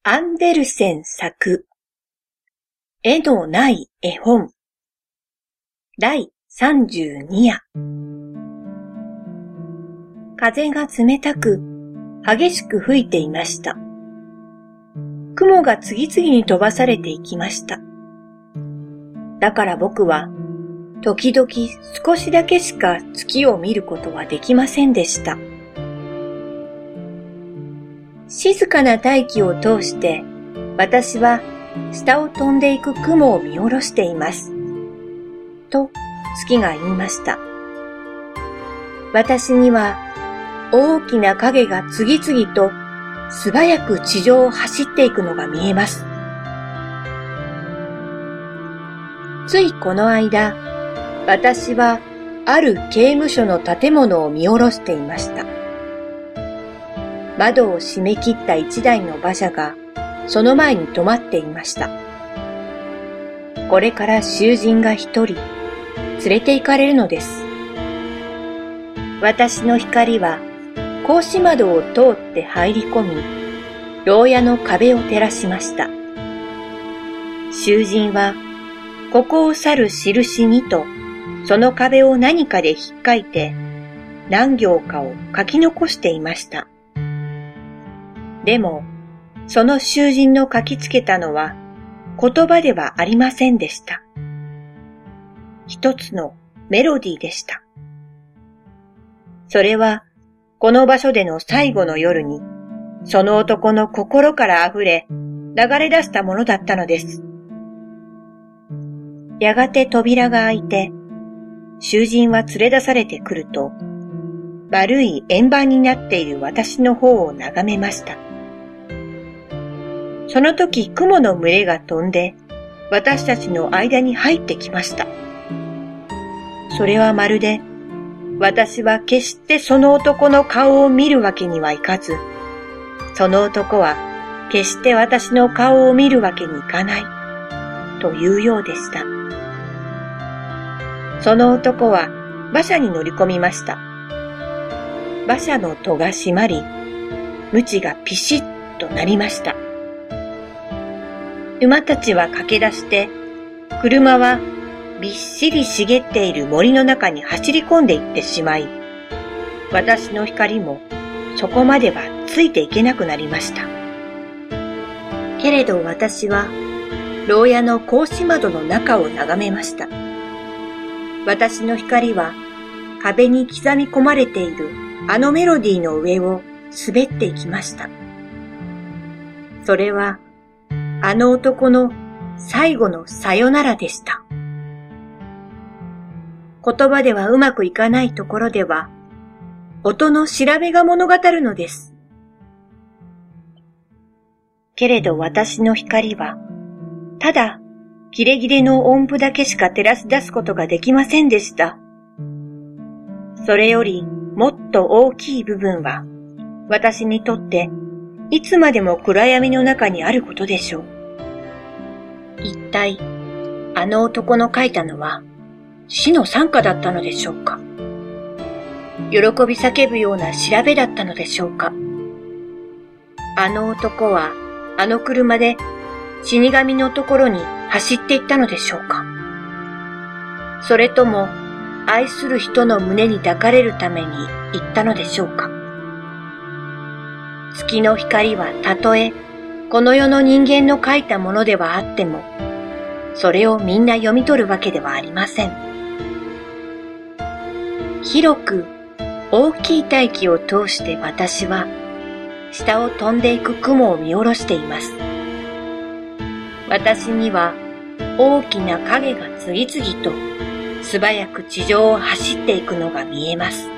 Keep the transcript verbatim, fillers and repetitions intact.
アンデルセン作絵のない絵本だいさんじゅうにや。風が冷たく激しく吹いていました。雲が次々に飛ばされていきました。だから僕は時々少しだけしか月を見ることはできませんでした。静かな大気を通して私は下を飛んでいく雲を見下ろしています。と月が言いました。私には大きな影が次々と素早く地上を走っていくのが見えます。ついこの間、私はある刑務所の建物を見下ろしていました。窓を閉め切った一台の馬車がその前に止まっていました。これから囚人が一人連れて行かれるのです。私の光は格子窓を通って入り込み、牢屋の壁を照らしました。囚人はここを去る印にとその壁を何かで引っかいて何行かを書き残していました。でも、その囚人の書きつけたのは言葉ではありませんでした。一つのメロディーでした。それは、この場所での最後の夜に、その男の心から溢れ、流れ出したものだったのです。やがて扉が開いて、囚人は連れ出されてくると、丸い円盤になっている私の方を眺めました。その時雲の群れが飛んで私たちの間に入ってきました。それはまるで私は決してその男の顔を見るわけにはいかず、その男は決して私の顔を見るわけにいかないというようでした。その男は馬車に乗り込みました。馬車の戸が閉まり、鞭がピシッと鳴りました。馬たちは駆け出して、車はびっしり茂っている森の中に走り込んでいってしまい、私の光もそこまではついていけなくなりました。けれど私は牢屋の格子窓の中を眺めました。私の光は壁に刻み込まれているあのメロディーの上を滑っていきました。それはあの男の最後のさよならでした。言葉ではうまくいかないところでは、音の調べが物語るのです。けれど私の光は、ただ、キレキレの音符だけしか照らし出すことができませんでした。それよりもっと大きい部分は、私にとって、いつまでも暗闇の中にあることでしょう。一体、あの男の書いたのは死の賛歌だったのでしょうか。喜び叫ぶような調べだったのでしょうか。あの男はあの車で死神のところに走っていったのでしょうか。それとも愛する人の胸に抱かれるために行ったのでしょうか。月の光はたとえこの世の人間の書いたものではあっても、それをみんな読み取るわけではありません。広く大きい大気を通して私は下を飛んでいく雲を見下ろしています。私には大きな影が次々と素早く地上を走っていくのが見えます。